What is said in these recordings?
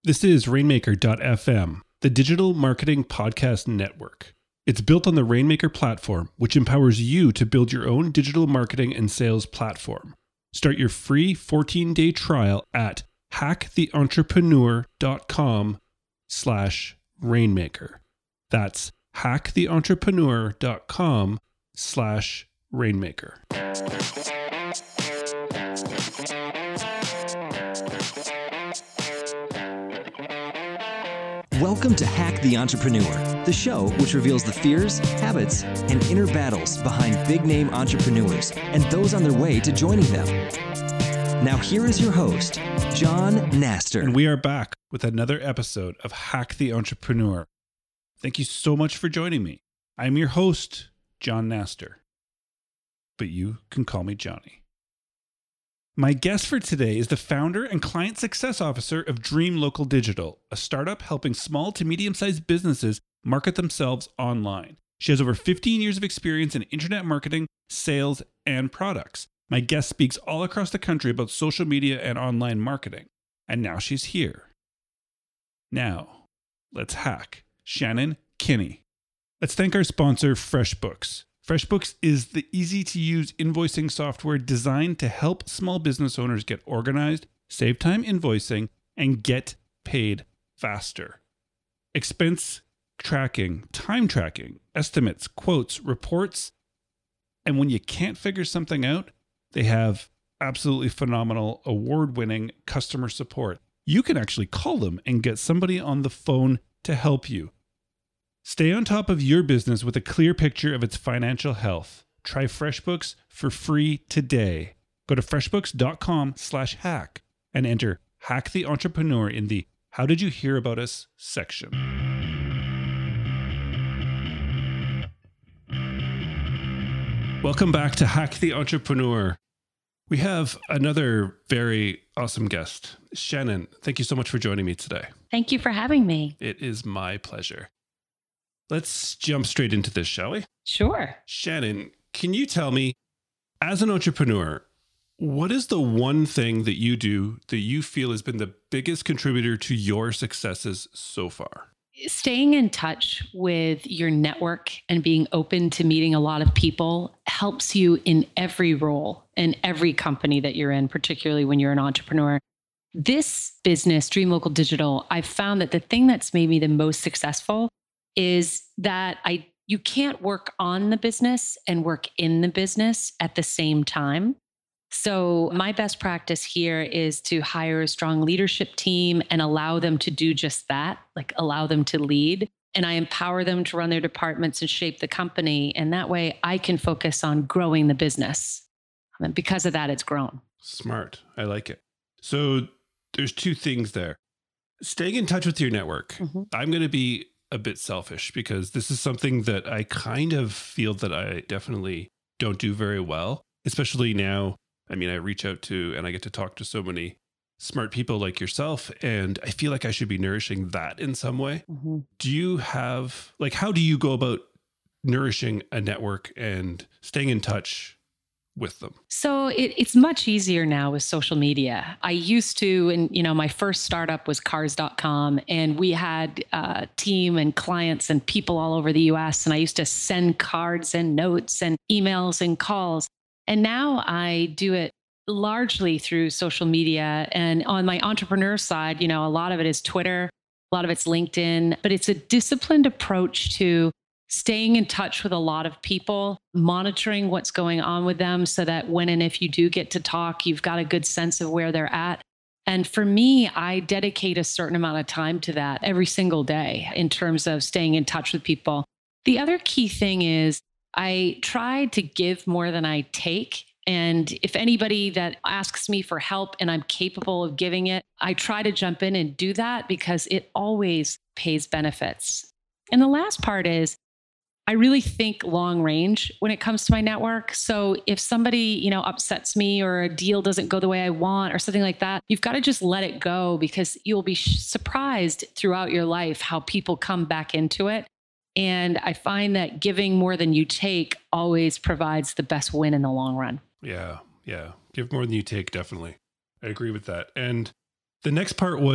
This is Rainmaker.fm, the digital marketing podcast network. It's built on the Rainmaker platform, which empowers you to build your own digital marketing and sales platform. Start your free 14-day trial at hacktheentrepreneur.com/rainmaker. That's hacktheentrepreneur.com/rainmaker. Welcome to Hack the Entrepreneur, the show which reveals the fears, habits, and inner battles behind big-name entrepreneurs and those on their way to joining them. Now here is your host, John Naster. And we are back with another episode of Hack the Entrepreneur. Thank you so much for joining me. I'm your host, John Naster, but you can call me Johnny. My guest for today is the founder and client success officer of Dream Local Digital, a startup helping small to medium-sized businesses market themselves online. She has over 15 years of experience in internet marketing, sales, and products. My guest speaks all across the country about social media and online marketing, and now she's here. Now, let's hack Shannon Kinney. Let's thank our sponsor, FreshBooks. FreshBooks is the easy-to-use invoicing software designed to help small business owners get organized, save time invoicing, and get paid faster. Expense tracking, time tracking, estimates, quotes, reports, and when you can't figure something out, they have absolutely phenomenal, award-winning customer support. You can actually call them and get somebody on the phone to help you. Stay on top of your business with a clear picture of its financial health. Try FreshBooks for free today. Go to freshbooks.com/hack and enter Hack the Entrepreneur in the How Did You Hear About Us section. Welcome back to Hack the Entrepreneur. We have another very awesome guest. Shannon, thank you so much for joining me today. Thank you for having me. It is my pleasure. Let's jump straight into this, shall we? Sure. Shannon, can you tell me, as an entrepreneur, what is the one thing that you do that you feel has been the biggest contributor to your successes so far? Staying in touch with your network and being open to meeting a lot of people helps you in every role, in every company that you're in, particularly when you're an entrepreneur. This business, Dream Local Digital, I've found that the thing that's made me the most successful is that you can't work on the business and work in the business at the same time. So my best practice here is to hire a strong leadership team and allow them to do just that, like allow them to lead. And I empower them to run their departments and shape the company. And that way I can focus on growing the business. And because of that, it's grown. Smart. I like it. So there's two things there. Staying in touch with your network. Mm-hmm. I'm going to be a bit selfish because this is something that I kind of feel that I definitely don't do very well, especially now. I mean, I reach out to and I get to talk to so many smart people like yourself, and I feel like I should be nourishing that in some way. Mm-hmm. Do you have, how do you go about nourishing a network and staying in touch with them? So it's much easier now with social media. I used to, and my first startup was cars.com, and we had a team and clients and people all over the US. And I used to send cards and notes and emails and calls. And now I do it largely through social media. And on my entrepreneur side, a lot of it is Twitter, a lot of it's LinkedIn, but it's a disciplined approach to staying in touch with a lot of people, monitoring what's going on with them so that when and if you do get to talk, you've got a good sense of where they're at. And for me, I dedicate a certain amount of time to that every single day in terms of staying in touch with people. The other key thing is I try to give more than I take. And if anybody that asks me for help and I'm capable of giving it, I try to jump in and do that because it always pays benefits. And the last part is I really think long range when it comes to my network. So if somebody, upsets me or a deal doesn't go the way I want or something like that, you've got to just let it go because you'll be surprised throughout your life how people come back into it. And I find that giving more than you take always provides the best win in the long run. Yeah. Give more than you take, definitely. I agree with that. And the next part was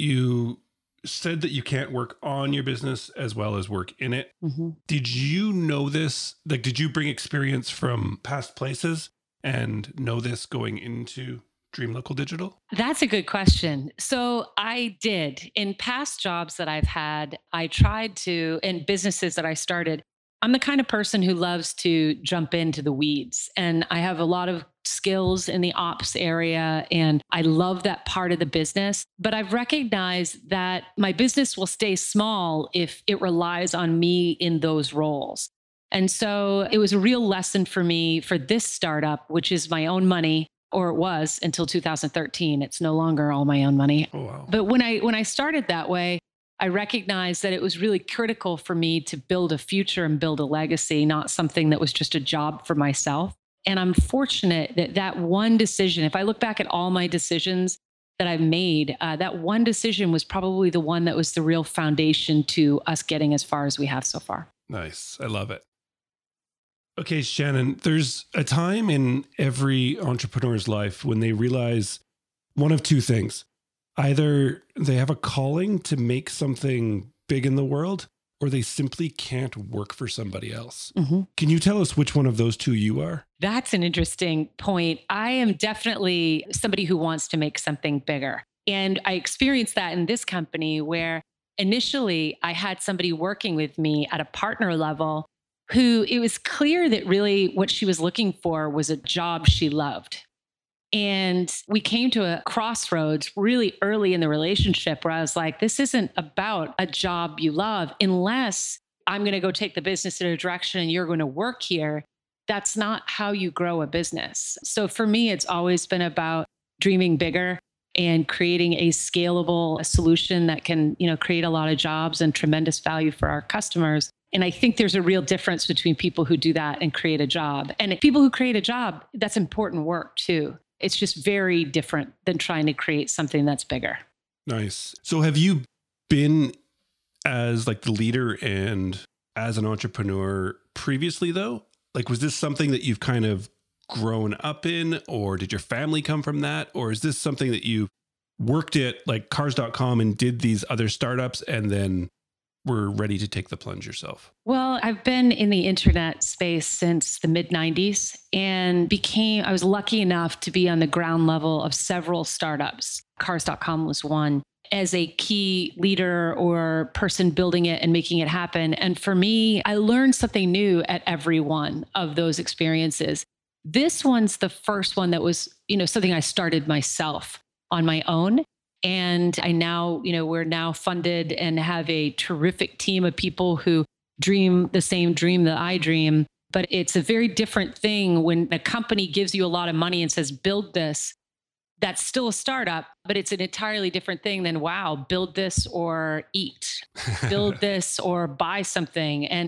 you said that you can't work on your business as well as work in it. Did you know this? Like, did you bring experience from past places and know this going into Dream Local Digital? That's a good question. So I did. In past jobs that I've had, I tried to, in businesses that I started, I'm the kind of person who loves to jump into the weeds. And I have a lot of skills in the ops area, and I love that part of the business. But I've recognized that my business will stay small if it relies on me in those roles. And so it was a real lesson for me for this startup, which is my own money, or it was until 2013. It's no longer all my own money. Oh, wow. But when I started that way, I recognized that it was really critical for me to build a future and build a legacy, not something that was just a job for myself. And I'm fortunate that that one decision, if I look back at all my decisions that I've made, that one decision was probably the one that was the real foundation to us getting as far as we have so far. Nice. I love it. Okay, Shannon, there's a time in every entrepreneur's life when they realize one of two things. Either they have a calling to make something big in the world, or they simply can't work for somebody else. Can you tell us which one of those two you are? That's an interesting point. I am definitely somebody who wants to make something bigger. And I experienced that in this company where initially I had somebody working with me at a partner level who it was clear that really what she was looking for was a job she loved. And we came to a crossroads really early in the relationship where I was like, this isn't about a job you love unless I'm going to go take the business in a direction and you're going to work here. That's not how you grow a business. So for me, it's always been about dreaming bigger and creating a scalable solution that can, create a lot of jobs and tremendous value for our customers. And I think there's a real difference between people who do that and create a job. And people who create a job, that's important work too. It's just very different than trying to create something that's bigger. Nice. So have you been as like the leader and as an entrepreneur previously though? Like, was this something that you've kind of grown up in, or did your family come from that? Or is this something that you worked at like Cars.com and did these other startups and then were ready to take the plunge yourself? Well, I've been in the internet space since the mid 90s and I was lucky enough to be on the ground level of several startups. Cars.com was one, as a key leader or person building it and making it happen. And for me, I learned something new at every one of those experiences. This one's the first one that was, something I started myself on my own. And I now, we're now funded and have a terrific team of people who dream the same dream that I dream. But it's a very different thing when a company gives you a lot of money and says, build this. That's still a startup, but it's an entirely different thing than, wow, build this or eat, build this or buy something. And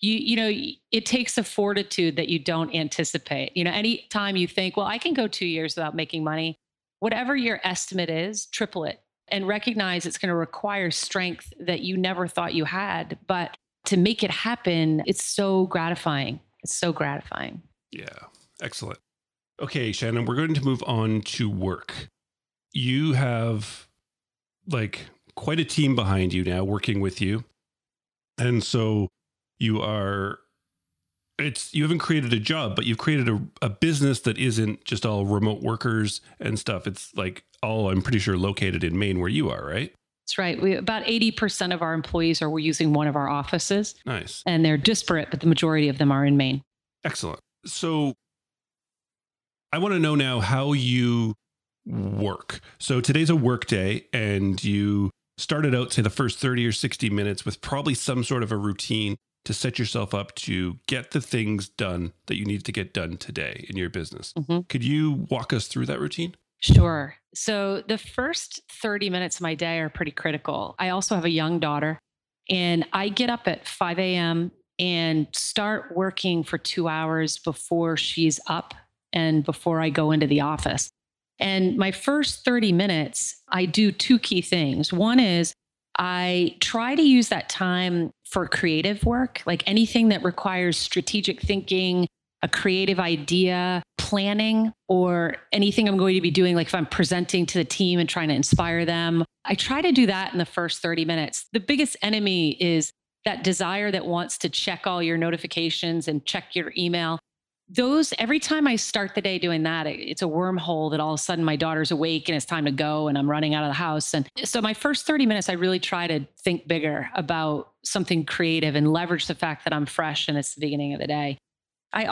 it takes a fortitude that you don't anticipate. Anytime you think, well, I can go 2 years without making money, whatever your estimate is, triple it and recognize it's going to require strength that you never thought you had. But to make it happen, it's so gratifying. It's so gratifying. Yeah. Excellent. Okay, Shannon, we're going to move on to work. You have like quite a team behind you now working with you. And so you haven't created a job, but you've created a business that isn't just all remote workers and stuff. It's like all, I'm pretty sure, located in Maine where you are, right? That's right. About 80% of our employees are using one of our offices. Nice. And they're disparate, but the majority of them are in Maine. Excellent. So I want to know now how you work. So today's a work day and you started out, say, the first 30 or 60 minutes with probably some sort of a routine to set yourself up to get the things done that you need to get done today in your business. Could you walk us through that routine? Sure. So the first 30 minutes of my day are pretty critical. I also have a young daughter and I get up at 5 a.m. and start working for 2 hours before she's up and before I go into the office. And my first 30 minutes, I do two key things. One is I try to use that time for creative work, like anything that requires strategic thinking, a creative idea, planning, or anything I'm going to be doing, like if I'm presenting to the team and trying to inspire them, I try to do that in the first 30 minutes. The biggest enemy is that desire that wants to check all your notifications and check your email. Every time I start the day doing that, it's a wormhole that all of a sudden my daughter's awake and it's time to go and I'm running out of the house. And so my first 30 minutes, I really try to think bigger about something creative and leverage the fact that I'm fresh and it's the beginning of the day. I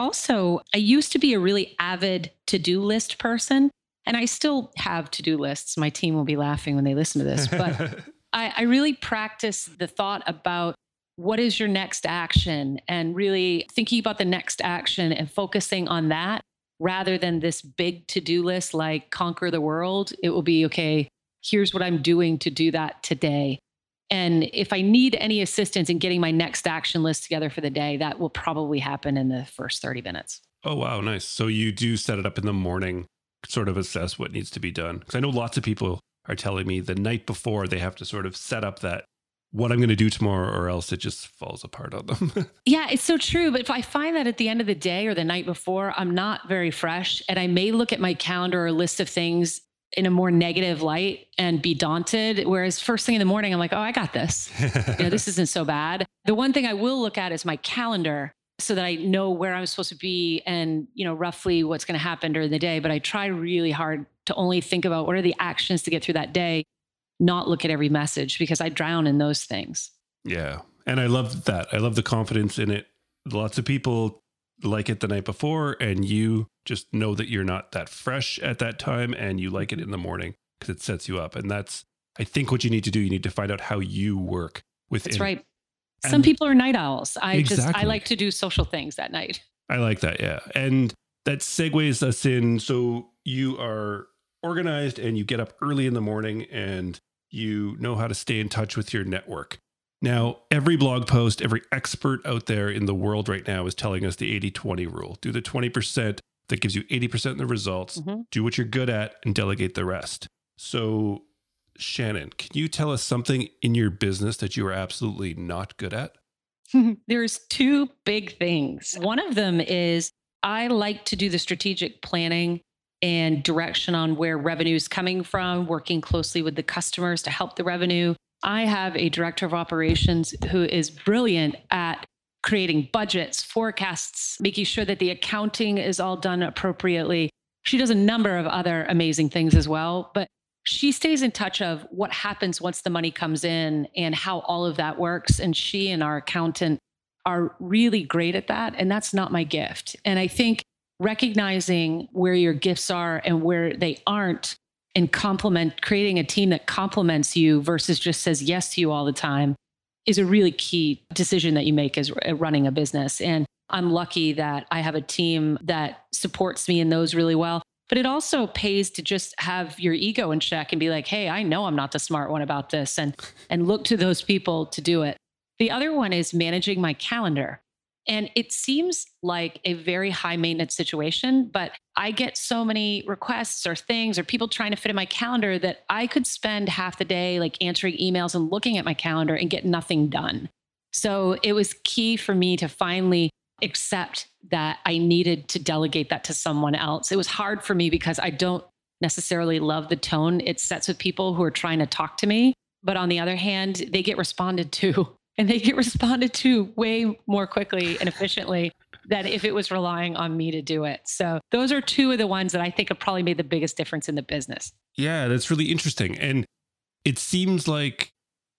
used to be a really avid to-do list person, and I still have to-do lists. My team will be laughing when they listen to this, but I really practice the thought about what is your next action and really thinking about the next action and focusing on that rather than this big to-do list like conquer the world. It will be, okay, here's what I'm doing to do that today. And if I need any assistance in getting my next action list together for the day, that will probably happen in the first 30 minutes. Oh, wow. Nice. So you do set it up in the morning, sort of assess what needs to be done. Because I know lots of people are telling me the night before they have to sort of set up that what I'm going to do tomorrow, or else it just falls apart on them. Yeah, it's so true. But if I find that at the end of the day or the night before, I'm not very fresh, and I may look at my calendar or list of things in a more negative light and be daunted. Whereas first thing in the morning, I'm like, oh, I got this. This isn't so bad. The one thing I will look at is my calendar so that I know where I'm supposed to be and, roughly what's going to happen during the day. But I try really hard to only think about what are the actions to get through that day, not look at every message, because I drown in those things. Yeah. And I love that. I love the confidence in it. Lots of people like it the night before, and you just know that you're not that fresh at that time and you like it in the morning because it sets you up. And that's, I think, what you need to do. You need to find out how you work within. That's right. Some people are night owls. I like to do social things at night. I like that. Yeah. And that segues us in. So you are organized and you get up early in the morning and you know how to stay in touch with your network. Now, every blog post, every expert out there in the world right now is telling us the 80-20 rule. Do the 20% that gives you 80% of the results. Mm-hmm. Do what you're good at and delegate the rest. So, Shannon, can you tell us something in your business that you are absolutely not good at? There's two big things. One of them is I like to do the strategic planning and direction on where revenue is coming from, working closely with the customers to help the revenue. I have a director of operations who is brilliant at creating budgets, forecasts, making sure that the accounting is all done appropriately. She does a number of other amazing things as well, but she stays in touch of what happens once the money comes in and how all of that works. And she and our accountant are really great at that. And that's not my gift. And I think recognizing where your gifts are and where they aren't, and creating a team that complements you versus just says yes to you all the time is a really key decision that you make as running a business. And I'm lucky that I have a team that supports me in those really well. But it also pays to just have your ego in check and be like, hey, I know I'm not the smart one about this, and look to those people to do it. The other one is managing my calendar. And it seems like a very high maintenance situation, but I get so many requests or things or people trying to fit in my calendar that I could spend half the day like answering emails and looking at my calendar and get nothing done. So it was key for me to finally accept that I needed to delegate that to someone else. It was hard for me because I don't necessarily love the tone it sets with people who are trying to talk to me. But on the other hand, they get responded to. And they get responded to way more quickly and efficiently than if it was relying on me to do it. So those are two of the ones that I think have probably made the biggest difference in the business. Yeah, that's really interesting. And it seems like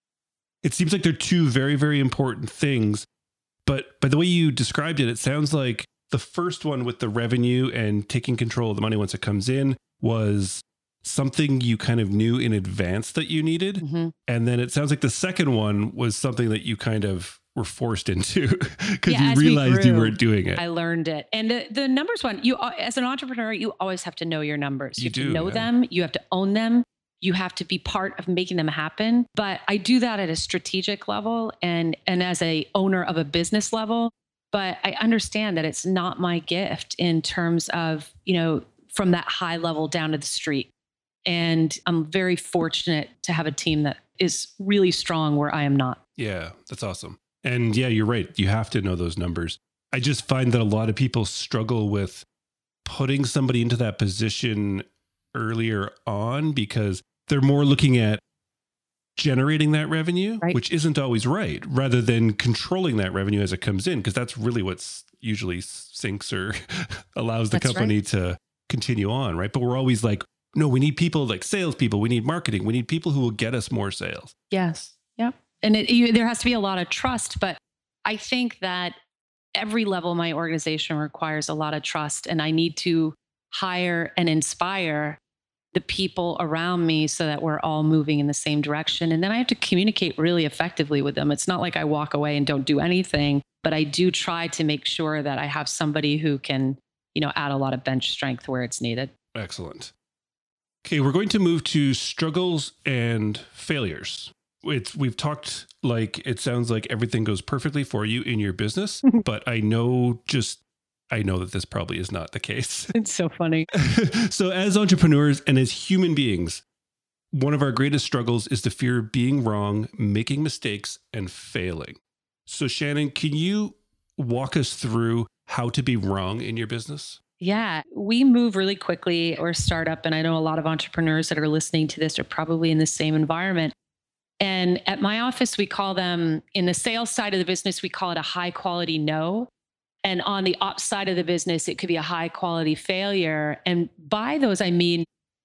they're two very, very important things. But by the way you described it, it sounds like the first one with the revenue and taking control of the money once it comes in was something you kind of knew in advance that you needed. Mm-hmm. And then it sounds like the second one was something that you kind of were forced into because you realized you weren't doing it. I learned it. And the numbers one, you as an entrepreneur, you always have to know your numbers. You have to know them. You have to own them. You have to be part of making them happen. But I do that at a strategic level and as a owner of a business level. But I understand that it's not my gift in terms of, from that high level down to the street. And I'm very fortunate to have a team that is really strong where I am not. Yeah, that's awesome. And yeah, you're right. You have to know those numbers. I just find that a lot of people struggle with putting somebody into that position earlier on because they're more looking at generating that revenue, right, which isn't always right, rather than controlling that revenue as it comes in, because that's really what's usually sinks or allows the company to continue on, right? But we're always like, no, we need people like salespeople, we need marketing, we need people who will get us more sales. Yes. Yep. And there has to be a lot of trust, but I think that every level of my organization requires a lot of trust, and I need to hire and inspire the people around me so that we're all moving in the same direction. And then I have to communicate really effectively with them. It's not like I walk away and don't do anything, but I do try to make sure that I have somebody who can, add a lot of bench strength where it's needed. Excellent. Okay, we're going to move to struggles and failures. We've talked like it sounds like everything goes perfectly for you in your business, but I know that this probably is not the case. It's so funny. So as entrepreneurs and as human beings, one of our greatest struggles is the fear of being wrong, making mistakes, and failing. So Shannon, can you walk us through how to be wrong in your business? Yeah, we move really quickly. We're a startup, and I know a lot of entrepreneurs that are listening to this are probably in the same environment. And at my office, we call them, in the sales side of the business, we call it a high quality no. And on the ops side of the business, it could be a high quality failure. And by those, I mean,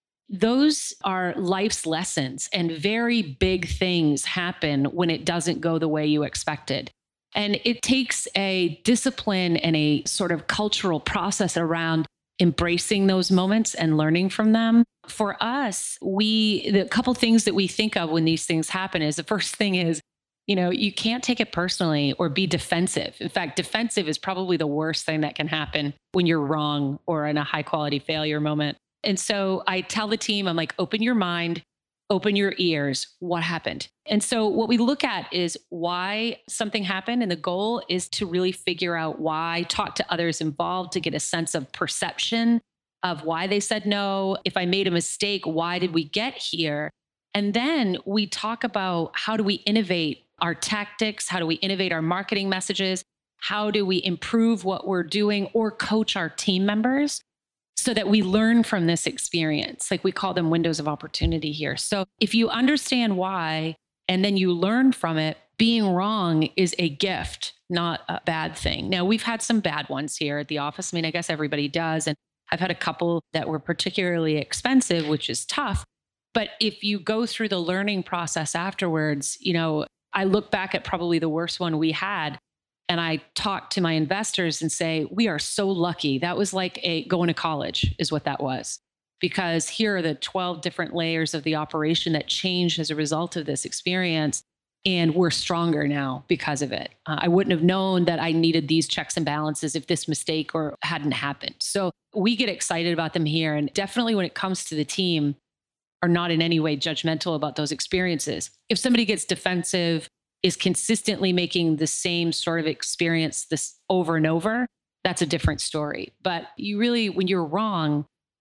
those are life's lessons, and very big things happen when it doesn't go the way you expected. And it takes a discipline and a sort of cultural process around embracing those moments and learning from them. For us, the couple things that we think of when these things happen is, the first thing is, you can't take it personally or be defensive. In fact, defensive is probably the worst thing that can happen when you're wrong or in a high quality failure moment. And so I tell the team, I'm like, open your mind, open your ears. What happened? And so what we look at is why something happened. And the goal is to really figure out why, talk to others involved to get a sense of perception of why they said no. If I made a mistake, why did we get here? And then we talk about how do we innovate our tactics? How do we innovate our marketing messages? How do we improve what we're doing or coach our team members so that we learn from this experience? Like, we call them windows of opportunity here. So if you understand why, and then you learn from it, being wrong is a gift, not a bad thing. Now, we've had some bad ones here at the office. I mean, I guess everybody does. And I've had a couple that were particularly expensive, which is tough. But if you go through the learning process afterwards, I look back at probably the worst one we had, and I talk to my investors and say, we are so lucky. That was like going to college is what that was, because here are the 12 different layers of the operation that changed as a result of this experience. And we're stronger now because of it. I wouldn't have known that I needed these checks and balances if this mistake hadn't happened. So we get excited about them here. And definitely when it comes to the team, are not in any way judgmental about those experiences. If somebody gets defensive, is consistently making the same sort of experience this over and over, that's a different story. But you really, when you're wrong,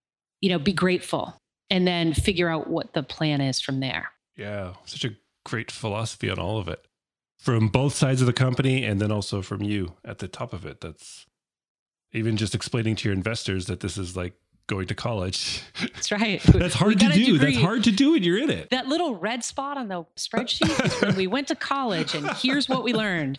be grateful and then figure out what the plan is from there. Yeah, such a great philosophy on all of it, from both sides of the company and then also from you at the top of it. That's even just explaining to your investors that this is like going to college. That's right. That's hard to do. That's hard to do when you're in it. That little red spot on the spreadsheet is when we went to college, and here's what we learned.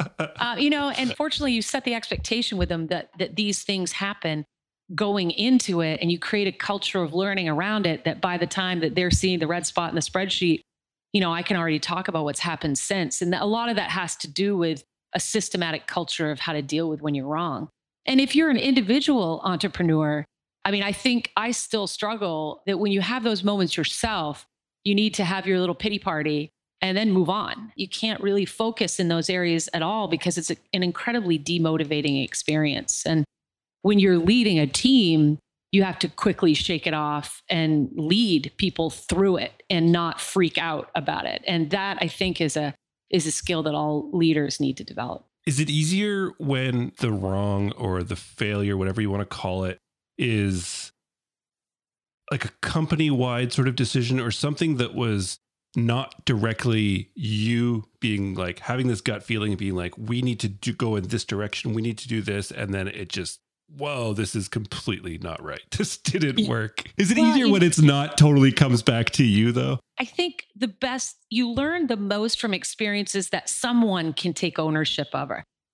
And fortunately you set the expectation with them that these things happen going into it, and you create a culture of learning around it, that by the time that they're seeing the red spot in the spreadsheet, I can already talk about what's happened since. And a lot of that has to do with a systematic culture of how to deal with when you're wrong. And if you're an individual entrepreneur, I think I still struggle that when you have those moments yourself, you need to have your little pity party and then move on. You can't really focus in those areas at all because it's an incredibly demotivating experience. And when you're leading a team, you have to quickly shake it off and lead people through it and not freak out about it. And that, I think, is a skill that all leaders need to develop. Is it easier when the wrong or the failure, whatever you want to call it, is like a company-wide sort of decision, or something that was not directly you being like having this gut feeling and being like, we need to go in this direction. We need to do this. And then it just, whoa, this is completely not right. This didn't work. Is it easier when it's not totally comes back to you though? I think the best, you learn the most from experiences that someone can take ownership of.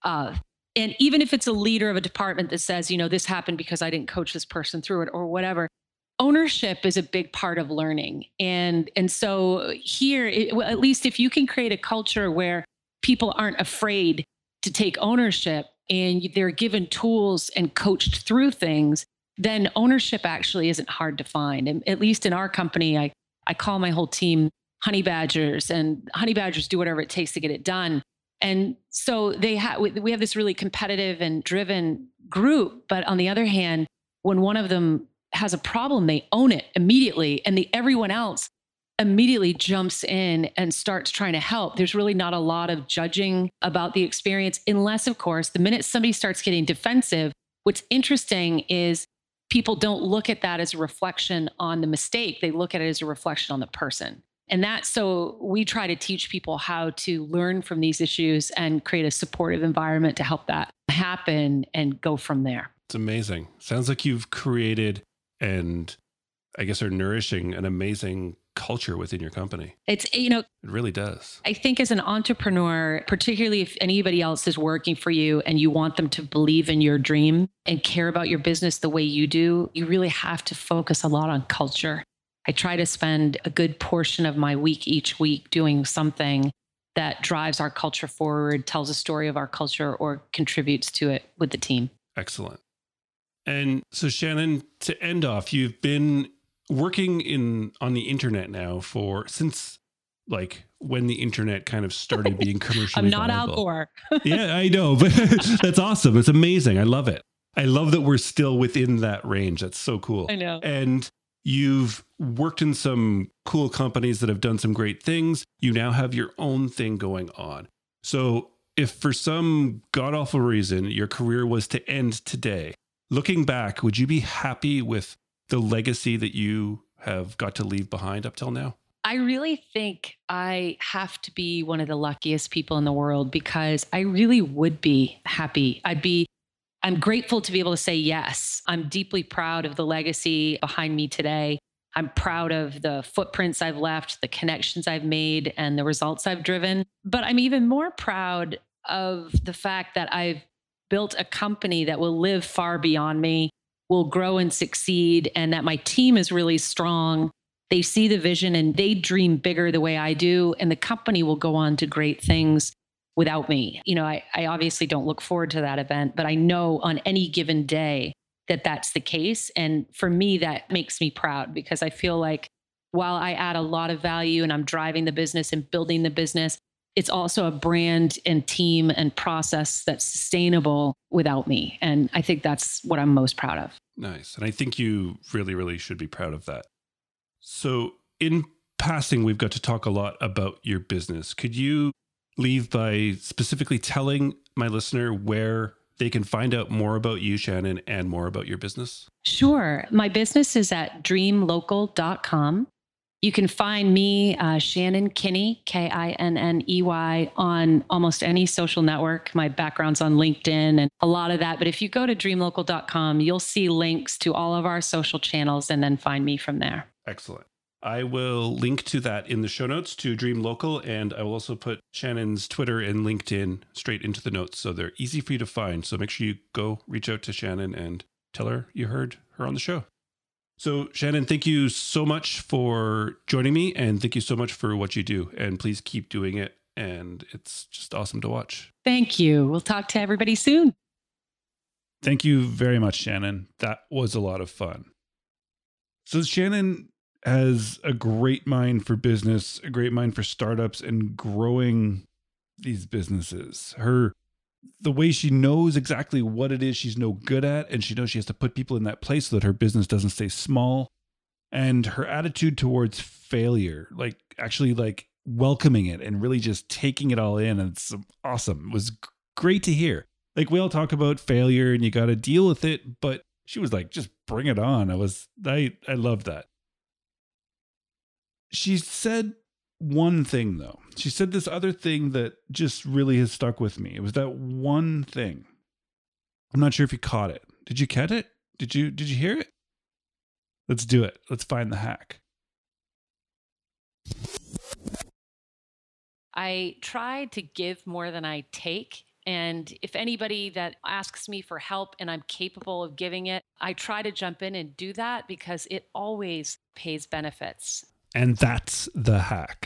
And even if it's a leader of a department that says, this happened because I didn't coach this person through it or whatever, ownership is a big part of learning. And so here, at least if you can create a culture where people aren't afraid to take ownership and they're given tools and coached through things, then ownership actually isn't hard to find. And at least in our company, I call my whole team honey badgers, and honey badgers do whatever it takes to get it done. And so we have this really competitive and driven group. But on the other hand, when one of them has a problem, they own it immediately, and everyone else immediately jumps in and starts trying to help. There's really not a lot of judging about the experience, unless, of course, the minute somebody starts getting defensive, what's interesting is people don't look at that as a reflection on the mistake. They look at it as a reflection on the person. And so we try to teach people how to learn from these issues and create a supportive environment to help that happen and go from there. It's amazing. Sounds like you've created and I guess are nourishing an amazing culture within your company. It really does. I think as an entrepreneur, particularly if anybody else is working for you and you want them to believe in your dream and care about your business the way you do, you really have to focus a lot on culture. I try to spend a good portion of my week each week doing something that drives our culture forward, tells a story of our culture, or contributes to it with the team. Excellent. And so Shannon, to end off, you've been working on the internet now since like when the internet kind of started being commercially I'm not viable. Al Gore. Yeah, I know, but that's awesome. It's amazing. I love it. I love that we're still within that range. That's so cool. I know. And you've worked in some cool companies that have done some great things. You now have your own thing going on. So if for some god-awful reason your career was to end today, looking back, would you be happy with the legacy that you have got to leave behind up till now? I really think I have to be one of the luckiest people in the world, because I really would be happy. I'm grateful to be able to say yes. I'm deeply proud of the legacy behind me today. I'm proud of the footprints I've left, the connections I've made, and the results I've driven. But I'm even more proud of the fact that I've built a company that will live far beyond me, will grow and succeed, and that my team is really strong. They see the vision and they dream bigger the way I do, and the company will go on to great things without me. I obviously don't look forward to that event, but I know on any given day that that's the case. And for me, that makes me proud, because I feel like while I add a lot of value and I'm driving the business and building the business, it's also a brand and team and process that's sustainable without me. And I think that's what I'm most proud of. Nice. And I think you really, really should be proud of that. So in passing, we've got to talk a lot about your business. Could you leave by specifically telling my listener where they can find out more about you, Shannon, and more about your business? Sure. My business is at dreamlocal.com. You can find me, Shannon Kinney, Kinney, on almost any social network. My background's on LinkedIn and a lot of that. But if you go to dreamlocal.com, you'll see links to all of our social channels and then find me from there. Excellent. I will link to that in the show notes to Dream Local, and I will also put Shannon's Twitter and LinkedIn straight into the notes, so they're easy for you to find. So make sure you go reach out to Shannon and tell her you heard her on the show. So Shannon, thank you so much for joining me, and thank you so much for what you do, and please keep doing it. And it's just awesome to watch. Thank you. We'll talk to everybody soon. Thank you very much, Shannon. That was a lot of fun. So Shannon has a great mind for business, a great mind for startups and growing these businesses. The way she knows exactly what it is she's no good at, and she knows she has to put people in that place so that her business doesn't stay small. And her attitude towards failure, actually welcoming it and really just taking it all in. And it's awesome. It was great to hear. We all talk about failure and you got to deal with it, but she was just bring it on. I loved that. She said one thing, though. She said this other thing that just really has stuck with me. It was that one thing. I'm not sure if you caught it. Did you catch it? Did you hear it? Let's do it. Let's find the hack. I try to give more than I take. And if anybody that asks me for help and I'm capable of giving it, I try to jump in and do that because it always pays benefits. And that's the hack.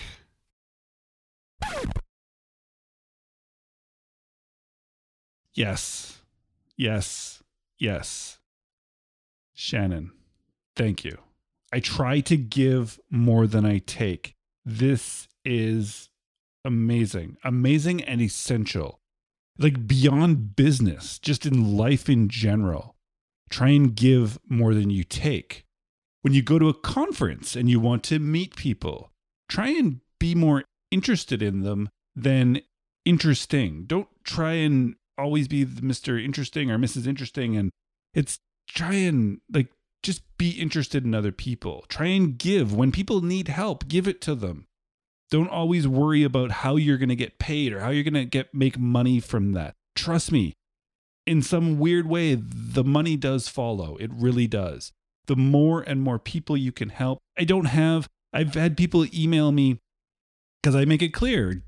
Yes. Yes. Yes. Shannon, thank you. I try to give more than I take. This is amazing. Amazing and essential. Like beyond business, just in life in general. Try and give more than you take. When you go to a conference and you want to meet people, try and be more interested in them than interesting. Don't try and always be Mr. Interesting or Mrs. Interesting. And it's try and like just be interested in other people. Try and give. When people need help, give it to them. Don't always worry about how you're going to get paid or how you're going to make money from that. Trust me, in some weird way, the money does follow. It really does. The more and more people you can help. I've had people email me because I make it clear,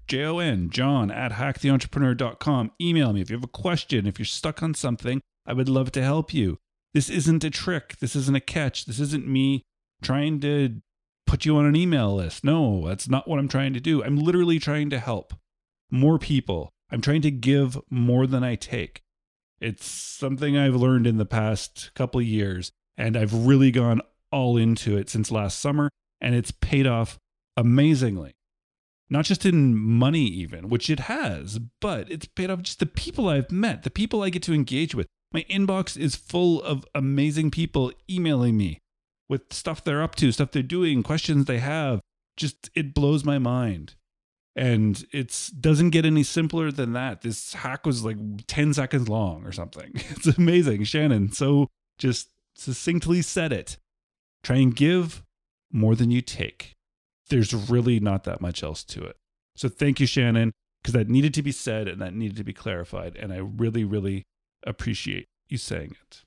John@hacktheentrepreneur.com. Email me if you have a question, if you're stuck on something, I would love to help you. This isn't a trick. This isn't a catch. This isn't me trying to put you on an email list. No, that's not what I'm trying to do. I'm literally trying to help more people. I'm trying to give more than I take. It's something I've learned in the past couple of years, and I've really gone all into it since last summer, and it's paid off amazingly. Not just in money even, which it has, but it's paid off just the people I've met, the people I get to engage with. My inbox is full of amazing people emailing me with stuff they're up to, stuff they're doing, questions they have. Just, it blows my mind. And it doesn't get any simpler than that. This hack was like 10 seconds long or something. It's amazing. Shannon so just succinctly said it. Try and give more than you take. There's really not that much else to it. So thank you, Shannon, because that needed to be said and that needed to be clarified. And I really, really appreciate you saying it.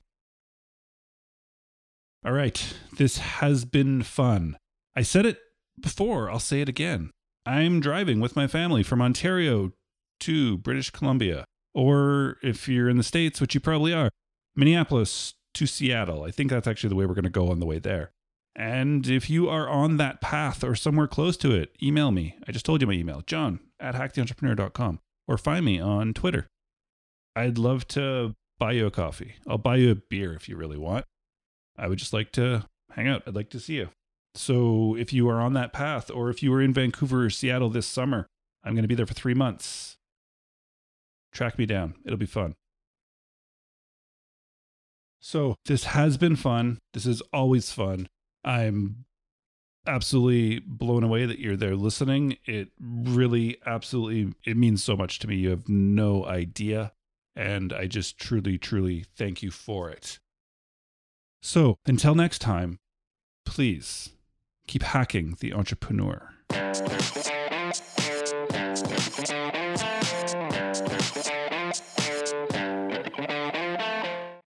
All right, this has been fun. I said it before, I'll say it again. I'm driving with my family from Ontario to British Columbia, or if you're in the States, which you probably are, Minneapolis to Seattle. I think that's actually the way we're going to go on the way there. And if you are on that path or somewhere close to it, email me. I just told you my email, john@hacktheentrepreneur.com, or find me on Twitter. I'd love to buy you a coffee. I'll buy you a beer if you really want. I would just like to hang out. I'd like to see you. So if you are on that path, or if you are in Vancouver or Seattle this summer, I'm going to be there for 3 months. Track me down. It'll be fun. So this has been fun. This is always fun. I'm absolutely blown away that you're there listening. It really, absolutely, it means so much to me. You have no idea. And I just truly, truly thank you for it. So until next time, please keep hacking the entrepreneur.